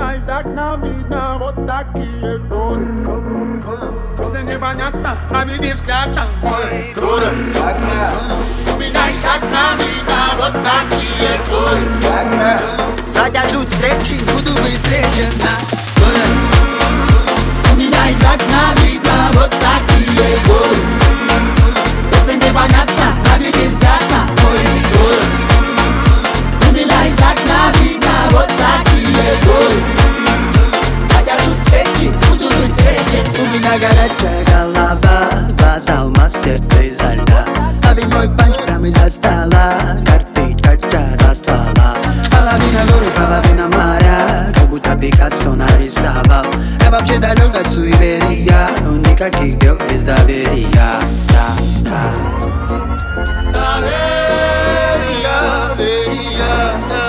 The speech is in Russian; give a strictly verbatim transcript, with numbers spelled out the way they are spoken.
меня из окна видно вот такие горы. Если непонятно, а ведь взгляд ой, круто. У меня из окна видно вот такие горы. Хотя ждут встречи, буду быстрее, чем нас скоро. У меня из окна видно вот такие горы. Если непонятно, наведи взгляд на мой город. У меня из окна видно вот такие горы. Хотя ждут встречи, буду быстрее, чем. У меня горячая голова, глаза алмаз, сердце изо льда. А ведь мой панч прямо из-за стола, карты кача до ствола. Половина горы, половина моря, как будто Пикассо нарисовал. Я вообще далек от суеверия, но никаких дел без доверия. Да, да. Доверия, доверия.